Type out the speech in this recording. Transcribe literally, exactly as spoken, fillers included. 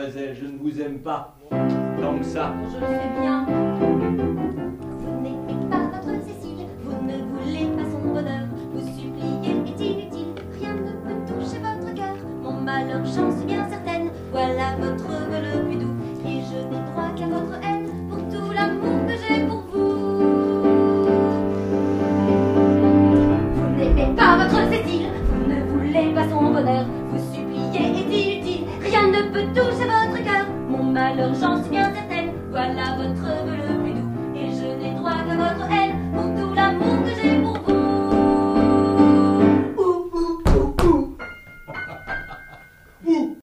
mademoiselle, je ne vous aime pas. Tant que ça. Je le sais bien. Vous n'aimez pas votre Cécile, vous ne voulez pas son bonheur. Vous suppliez, est inutile, rien ne peut toucher votre cœur. Mon malheur, j'en suis bien certaine, voilà votre vœu le plus doux. Et je n'ai droit qu'à votre haine, pour tout l'amour que j'ai pour vous. Vous n'aimez pas votre Cécile, vous ne voulez pas son bonheur. Vous suppliez, est inutile, rien ne peut toucher votre cœur. Mon malheur, j'en suis bien